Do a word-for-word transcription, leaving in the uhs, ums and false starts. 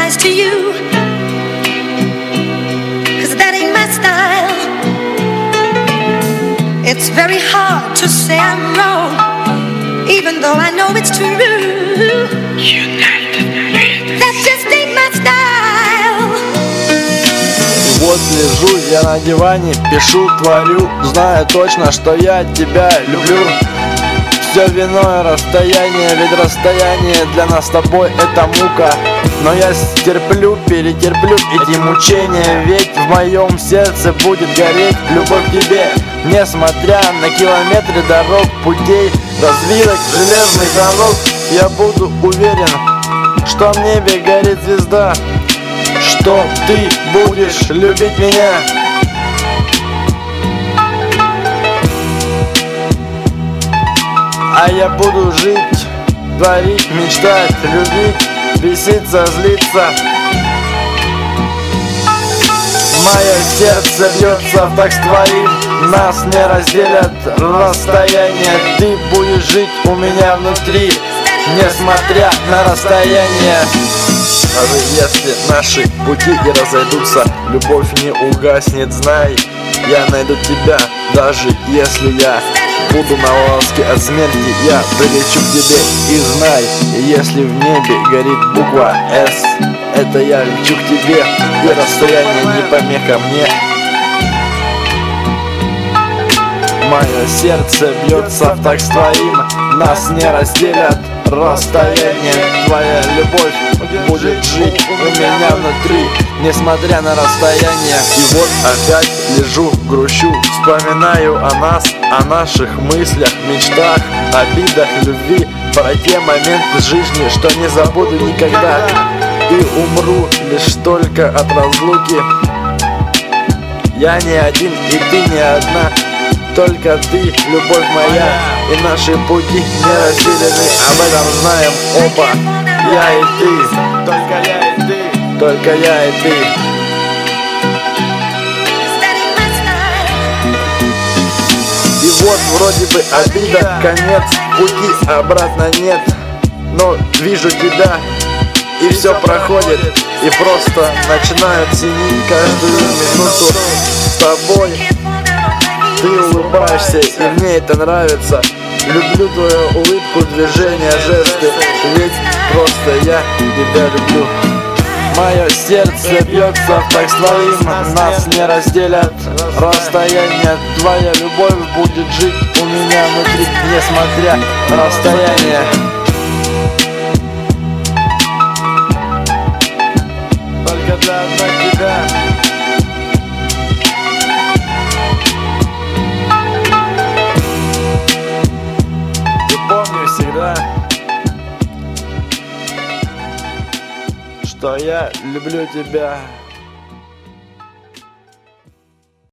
nice to you, 'cause that ain't my style. It's very hard to say I'm wrong, even though I know it's true. That just ain't my style. И вот лежу я на диване, пишу, творю, зная точно, что я тебя люблю. Все виной расстояние, ведь расстояние для нас с тобой это мука. Но я стерплю, перетерплю эти мучения, ведь в моем сердце будет гореть любовь к тебе. Несмотря на километры дорог, путей, развилок, железных дорог, я буду уверен, что в небе горит звезда, что ты будешь любить меня. А я буду жить, творить, мечтать, любить, беситься, злиться. Мое сердце бьется в такт с твоим, нас не разделят расстояние. Ты будешь жить у меня внутри, несмотря на расстояние. Даже если наши пути и разойдутся, любовь не угаснет, знай, я найду тебя. Даже если я буду на волоске от смерти, я прилечу к тебе. И знай, если в небе горит буква «С», это я лечу к тебе, и расстояние не помеха мне. Мое сердце бьется в такт с твоим, нас не разделят расстояние. Твоя любовь будет жить у меня внутри, несмотря на расстояние. И вот опять лежу, грущу, вспоминаю о нас, о наших мыслях, мечтах, обидах, любви, про те моменты жизни, что не забуду никогда. И умру лишь только от разлуки. Я не один, и ты не одна, только ты, любовь моя, и наши пути не разделены. Об этом знаем оба, я и ты, только я и ты, только я и ты. И вот вроде бы обида, конец, пути обратно нет, но вижу тебя, и все проходит, и просто начинают ценить каждую минуту с тобой. Ты улыбаешься, и мне это нравится. Люблю твою улыбку, движения, жесты, ведь просто я тебя люблю. Мое сердце бьется в такт с твоим, нас не разделят расстояние. Твоя любовь будет жить у меня внутри, несмотря на расстояние. Только для одной тебя. Помни всегда, что я люблю тебя.